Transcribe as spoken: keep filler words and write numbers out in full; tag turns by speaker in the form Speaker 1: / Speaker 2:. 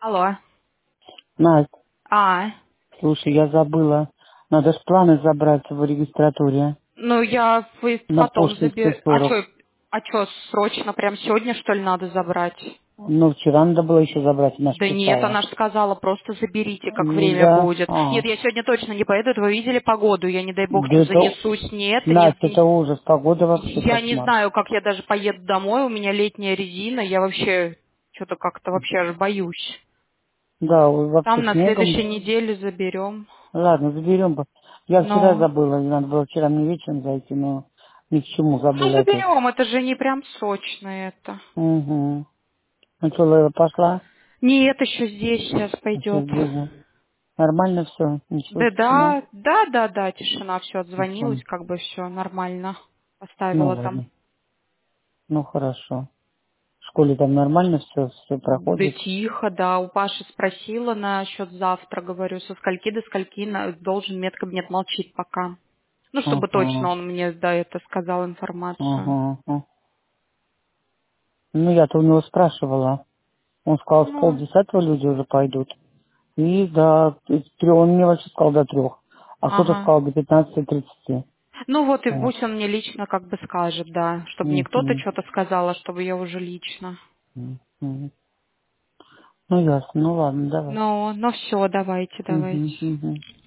Speaker 1: Алло.
Speaker 2: Настя,
Speaker 1: А,
Speaker 2: слушай, я забыла. Надо ж планы забрать в регистратуре.
Speaker 1: ну я вы
Speaker 2: На
Speaker 1: потом
Speaker 2: Пушкинской
Speaker 1: заберу. А
Speaker 2: сорок.
Speaker 1: что, а что, срочно, прям сегодня, что ли, надо забрать?
Speaker 2: Ну, вчера надо было еще забрать, она ж
Speaker 1: Да нет,
Speaker 2: писала.
Speaker 1: она же сказала, просто заберите, как
Speaker 2: М,
Speaker 1: время
Speaker 2: Да,
Speaker 1: будет.
Speaker 2: а.
Speaker 1: Нет, я сегодня точно не поеду, это вы видели погоду, я не дай бог,
Speaker 2: Да
Speaker 1: что
Speaker 2: это,
Speaker 1: занесусь, нет,
Speaker 2: Настя,
Speaker 1: не...
Speaker 2: это ужас. Погода вообще
Speaker 1: Я не
Speaker 2: кошмар.
Speaker 1: знаю, как я даже поеду домой, у меня летняя резина, я вообще что-то как-то вообще аж боюсь.
Speaker 2: Да, вот
Speaker 1: Там
Speaker 2: вообще
Speaker 1: на
Speaker 2: снегом.
Speaker 1: следующей неделе заберем.
Speaker 2: Ладно, заберем. бы. Я вчера
Speaker 1: Но...
Speaker 2: забыла, и надо было вчера мне вечером зайти, но ни к чему
Speaker 1: Ну,
Speaker 2: забыла опять.
Speaker 1: заберем, это же не прям срочно это.
Speaker 2: Угу. Ну что, Лейла пошла?
Speaker 1: Нет, еще здесь сейчас
Speaker 2: Сейчас
Speaker 1: пойдет.
Speaker 2: бежу. Нормально все? Ничего,
Speaker 1: Да,
Speaker 2: тишина?
Speaker 1: да, да, да, да, тишина, все
Speaker 2: Ничего.
Speaker 1: отзвонилась, как бы все нормально.
Speaker 2: Ну
Speaker 1: Поставила там.
Speaker 2: ладно. Ну хорошо. В школе там нормально все, все
Speaker 1: Да
Speaker 2: проходит.
Speaker 1: тихо, да. У Паши спросила насчет завтра, говорю, со скольки до скольки на- должен медкабинет молчит пока. Ну, чтобы точно
Speaker 2: Ага,
Speaker 1: он мне, да, это сказал информацию.
Speaker 2: ага, ага. Ну, я-то у него спрашивала. Он сказал, с
Speaker 1: Ну,
Speaker 2: полдесятого люди уже пойдут. И до трех, он мне вообще сказал до трех. А кто-то
Speaker 1: ага.
Speaker 2: сказал до пятнадцати тридцати.
Speaker 1: Ну вот и
Speaker 2: Вот.
Speaker 1: пусть он мне лично как бы скажет, да, чтобы не кто-то
Speaker 2: Мгм,
Speaker 1: что-то сказал, а чтобы я уже лично.
Speaker 2: мгм. Ну, ясно. Ну, ладно, давай.
Speaker 1: Ну, ну все, давайте, давайте.
Speaker 2: Мгм, мгм.